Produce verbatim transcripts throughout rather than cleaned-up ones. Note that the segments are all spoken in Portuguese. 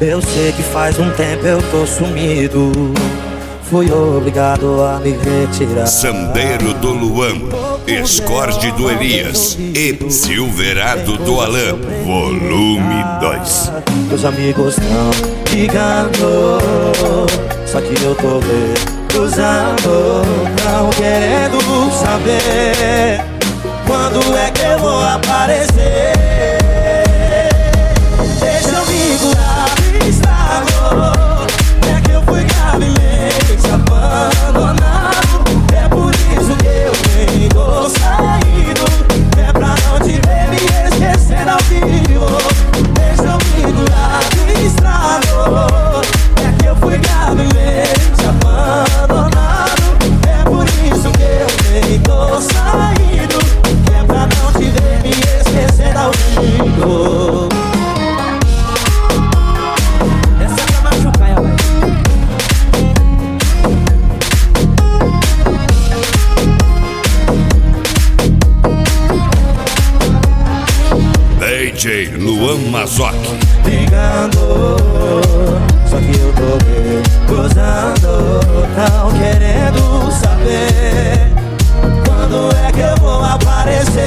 Eu sei que faz um tempo eu tô sumido, fui obrigado a me retirar. Sandeiro do Luan, Escorde do Elias e Silverado do Alan, volume dois. Meus amigos estão ligando, só que eu tô recusando, não querendo saber quando é que eu vou aparecer. Deixa eu me curar, estragou. É que eu fui gravemente abandonado. É por isso que eu nem tô saindo. É pra não te ver me esquecer ao vivo. Deixa eu me curar, estragou. É que eu fui gravemente abandonado. É por isso que eu nem tô saindo. É pra não te ver me esquecer ao vivo. D J Luan Mazoc. Ligando, só que eu tô recusando, não querendo saber quando é que eu vou aparecer.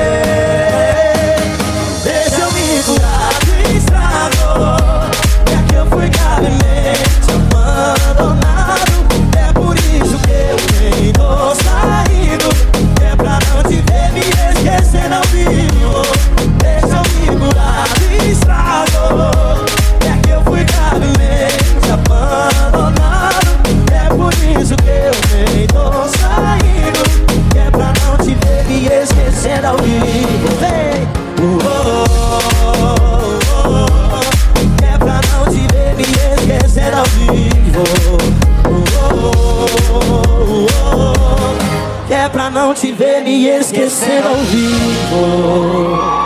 Deixa eu me curar do estrago. É que eu fui gravemente abandonado. É por isso que eu nem tô saindo. É pra não te ver me esquecer ao vivo. Deixa eu me curar do estrago. É que eu fui gravemente abandonado. É por isso que eu nem tô saindo. É pra não te ver me esquecer ao vivo. Vem! Uh, oh, oh, oh, oh. É pra não te ver me esquecer ao vivo. Uh, oh, oh, oh. É pra não te ver me esquecer ao vivo.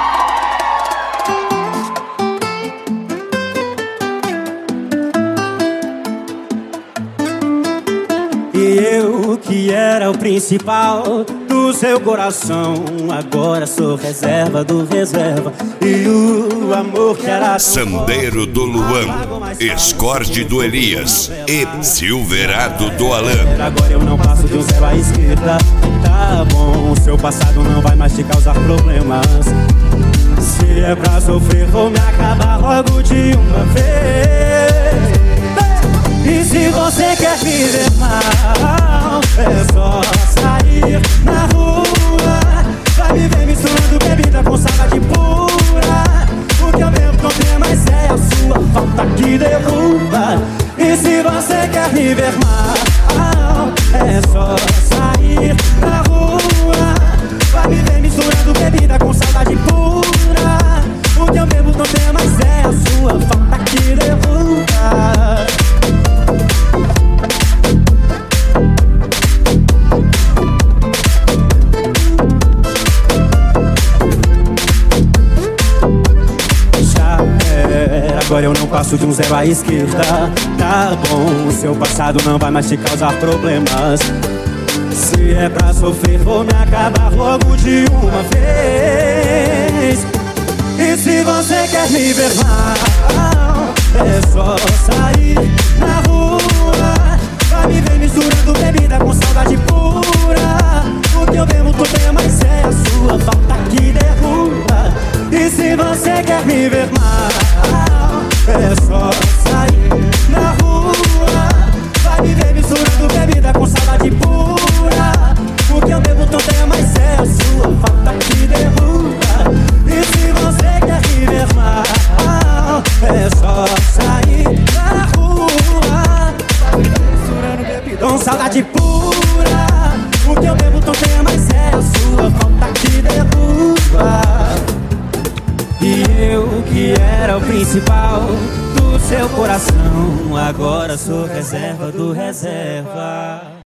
E eu que era o principal do seu coração, agora sou reserva do reserva. E o amor que era Sandeiro do Luan, Escorde do Elias e Silverado do Alan. Agora eu não passo de um zero à esquerda. Tá bom, seu passado não vai mais te causar problemas. Se é pra sofrer, vou me acabar logo de uma vez. E se você quer viver mal, é só sair na rua. Vai me ver misturando bebida com saudade pura. O que eu bebo não tem mais é a sua falta que derruba. E se você quer viver mal, é só sair na rua. Vai me ver misturando bebida com saudade pura. O que eu bebo não tem mais é a sua falta que derruba. Agora eu não passo de um zero à esquerda. Tá bom, seu passado não vai mais te causar problemas. Se é pra sofrer, vou me acabar logo de uma vez. E se você quer me ver mal, é só sair na rua. Vai me ver misturando bebida com saudade pura. O que eu bebo tu tem, mas é a sua falta que derruba. E se você quer me ver mal, é só sair na rua. Vai me ver misturando bebida com saudade pura. O que eu bebo tu tem, mas é a sua falta que derruba. E se você quer me ver mal, é só sair na rua. Vai me ver misturando bebida com saudade pura. O que eu bebo tu tem, mas é a sua falta que derruba. E eu que era o principal do seu coração, agora sou reserva do reserva.